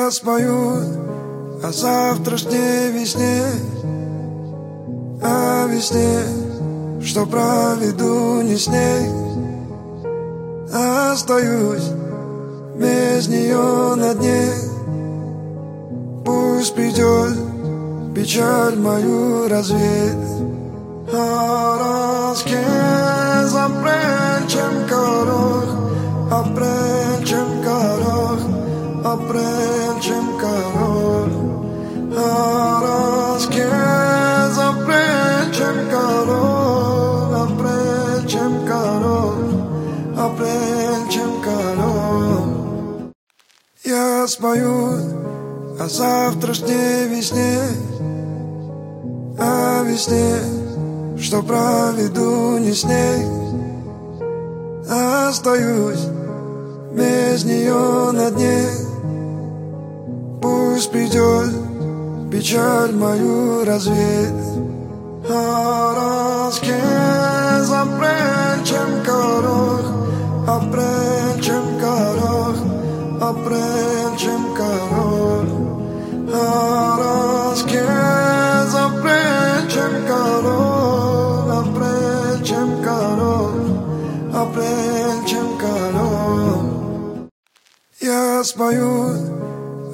Я спою о завтрашней весне, о весне, что проведу не с ней. Остаюсь без нее на дне. Пусть придет печаль мою развеет. Aras apreciam carog, apreciam carog, apreciam carog. Aras apreciam carog, apreciam carog, apreciam carog. Я спою о завтрашней весне, о весне, что проведу не с ней. Остаюсь без нее на дне. Пусть придет печаль мою развеет. Араскез апречем карох, апречем карох, апречем карох. Араскез апречем карох, апречем карох, апречем карох. Я спою